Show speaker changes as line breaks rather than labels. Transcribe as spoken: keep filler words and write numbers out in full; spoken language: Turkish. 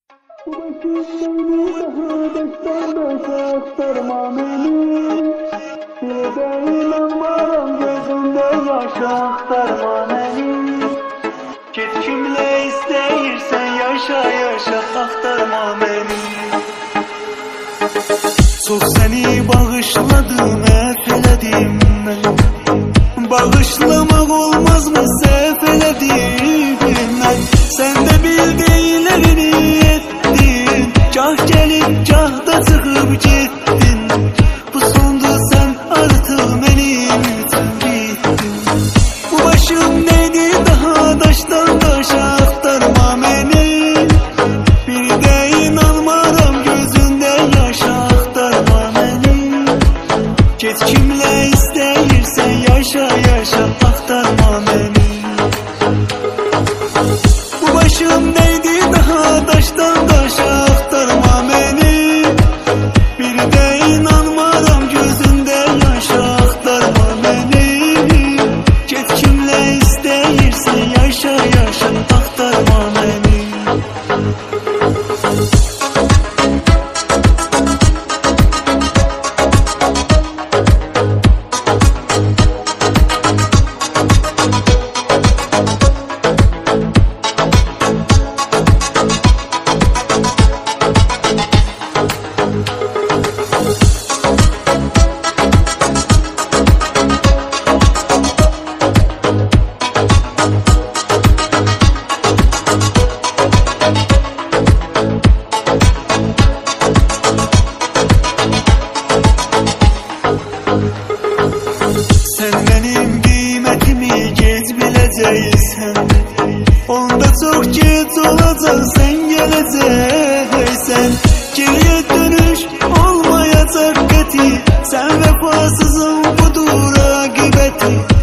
Aktarma beni, bir de inanmaram gözünde yaş aktarma beni. Git kimle isteyirsen yaşa yaşa aktarma beni. Çok seni bağışladım, efeledim ben. Bağışlamak olmaz mı sefeledim ben. Sen de bildiğlerini ettin, kah gelip kah da çıkıp gittin. Bu sondu sen artık benim için bittin. Bu başım neydi daha taştan taşa aktarma beni. Bir de inanmaram gözünde yaşa aktarma beni. Git kimle isteyirsen yaşa yaşa aktarma beni. Bu başım neydi daha taştan taşa aktarma beni. Bir de inanmaram gözünde yaşa aktarma beni. Git kimle isteyirsen yaşa yaşa aktarma beni. Sen benim kıymetimi geç bileceksen, onda çok geç olacak sen geleceksen. Geriye dönüş olmayacak kati, sen vefasızın budur akıbeti.